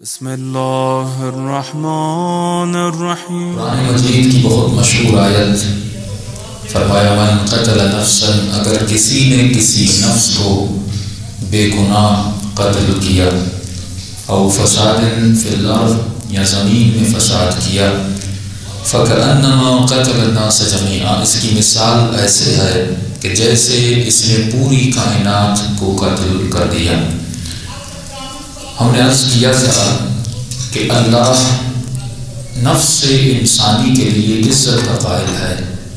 بسم اللہ الرحمن الرحیم۔ قرآن مجید کی بہت مشہور آیت، فرمایا من قتل نفسا، اگر کسی نے کسی نفس کو بے گناہ قتل کیا، او فساد فی الارض، یا زمین میں فساد کیا، فکأنما قتل الناس جميعا، اس کی مثال ایسے ہے کہ جیسے اس نے پوری کائنات کو قتل کر دیا۔ ہم نے عرض کیا تھا کہ اللہ نفس انسانی کے لیے عزت کا قائل ہے،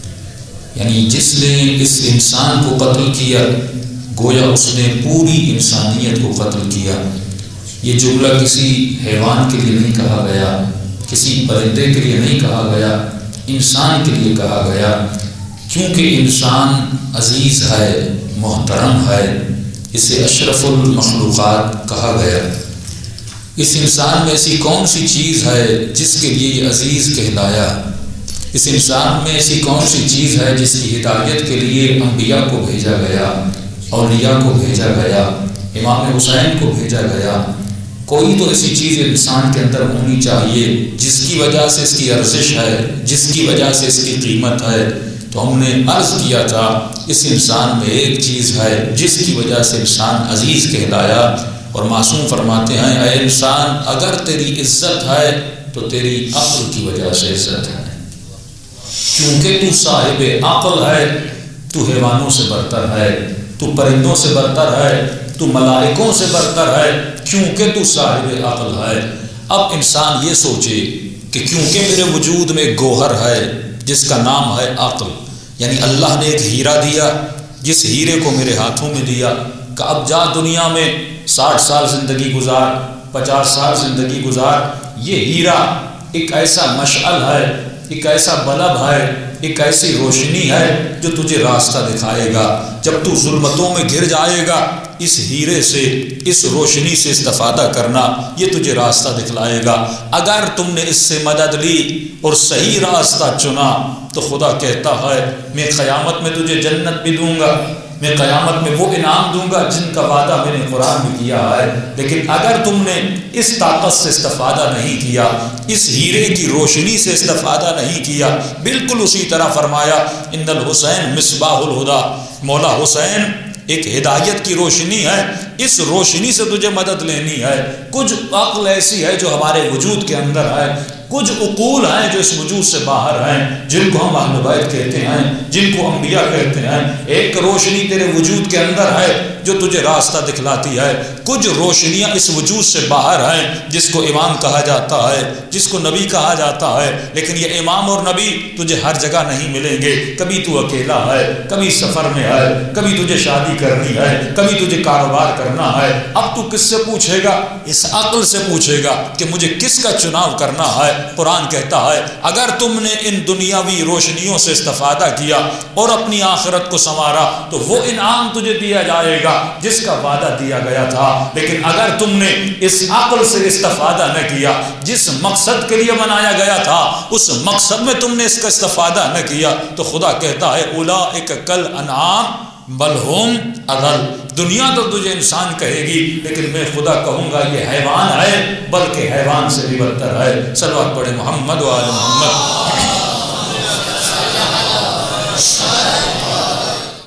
یعنی جس نے اس انسان کو قتل کیا گویا اس نے پوری انسانیت کو قتل کیا۔ یہ جملہ کسی حیوان کے لیے نہیں کہا گیا، کسی پرندے کے لیے نہیں کہا گیا، انسان کے لیے کہا گیا، کیونکہ انسان عزیز ہے، محترم ہے، اسے اشرف المخلوقات کہا گیا۔ اس انسان میں ایسی کون سی چیز ہے جس کے لیے یہ عزیز کہلایا؟ اس انسان میں ایسی کون سی چیز ہے جس کی ہدایت کے لیے انبیاء کو بھیجا گیا، اولیاء کو بھیجا گیا، امام حسین کو بھیجا گیا؟ کوئی تو ایسی چیز انسان کے اندر ہونی چاہیے جس کی وجہ سے اس کی ارزش ہے، جس کی وجہ سے اس کی قیمت ہے۔ تو ہم نے عرض کیا تھا اس انسان میں ایک چیز ہے جس کی وجہ سے انسان عزیز کہلایا، اور معصوم فرماتے ہیں اے انسان اگر تیری عزت ہے تو تیری عقل کی وجہ سے عزت ہے، کیونکہ تو صاحب عقل ہے، تو حیوانوں سے برتر ہے، تو پرندوں سے برتر ہے، تو ملائکوں سے برتر ہے، کیونکہ تو صاحب عقل ہے۔ اب انسان یہ سوچے کہ کیونکہ میرے وجود میں گوہر ہے جس کا نام ہے عقل، یعنی اللہ نے ایک ہیرا دیا، جس ہیرے کو میرے ہاتھوں میں دیا کہ اب جا دنیا میں 60 سال زندگی گزار، 50 سال زندگی گزار، یہ ہیرا ایک ایسا مشعل ہے، ایک ایسا بلب ہے، ایک ایسی روشنی ہے جو تجھے راستہ دکھائے گا۔ جب تو ظلمتوں میں گر جائے گا اس ہیرے سے، اس روشنی سے استفادہ کرنا، یہ تجھے راستہ دکھلائے گا۔ اگر تم نے اس سے مدد لی اور صحیح راستہ چنا تو خدا کہتا ہے میں قیامت میں تجھے جنت بھی دوں گا، میں قیامت میں وہ انعام دوں گا جن کا وعدہ میں نے قرآن میں کیا ہے۔ لیکن اگر تم نے اس طاقت سے استفادہ نہیں کیا، اس ہیرے کی روشنی سے استفادہ نہیں کیا، بالکل اسی طرح فرمایا ان الحسین مصباح الہدیٰ، مولا حسین ایک ہدایت کی روشنی ہے، اس روشنی سے تجھے مدد لینی ہے۔ کچھ عقل ایسی ہے جو ہمارے وجود کے اندر ہے، کچھ عقول ہیں جو اس وجود سے باہر ہیں، جن کو ہم اہل بیت کہتے ہیں، جن کو انبیاء کہتے ہیں۔ ایک روشنی تیرے وجود کے اندر ہے جو تجھے راستہ دکھلاتی ہے، کچھ روشنیاں اس وجود سے باہر ہیں جس کو امام کہا جاتا ہے، جس کو نبی کہا جاتا ہے۔ لیکن یہ امام اور نبی تجھے ہر جگہ نہیں ملیں گے، کبھی تو اکیلا ہے، کبھی سفر میں ہے، کبھی تجھے شادی کرنی ہے، کبھی تجھے کاروبار کرنا ہے۔ اب تو کس سے پوچھے گا؟ اس عقل سے پوچھے گا کہ مجھے کس کا چناؤ کرنا ہے۔ قرآن کہتا ہے اگر تم نے ان دنیاوی روشنیوں سے استفادہ کیا اور اپنی آخرت کو سنوارا تو وہ انعام تجھے دیا جائے گا جس کا وعدہ دیا گیا تھا۔ لیکن اگر تم نے اس عقل سے استفادہ نہ کیا، جس مقصد کے لیے بنایا گیا تھا اس مقصد میں تم نے اس کا استفادہ نہ کیا، تو خدا کہتا ہے اولئک کالانعام بل ہم اضل، دنیا تو تجھے انسان کہے گی لیکن میں خدا کہوں گا یہ حیوان ہے، بلکہ حیوان سے بھی بدتر ہے۔ صلوات پڑھے محمد و آل محمد۔